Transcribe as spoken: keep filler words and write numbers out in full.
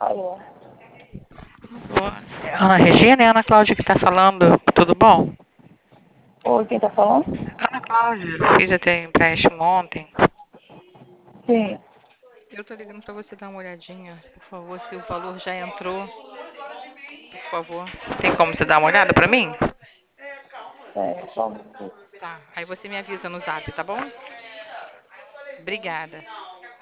Alô? Ana Regina e Ana Cláudia que tá falando, tudo bom? Oi, quem tá falando? Ana Cláudia, fiz até empréstimo ontem. Sim, Eu tô ligando pra você dar uma olhadinha, por favor, se o valor já entrou, por favor. Tem como você dar uma olhada pra mim? é, só um minuto. Tá, aí você me avisa no zap, tá bom? Obrigada.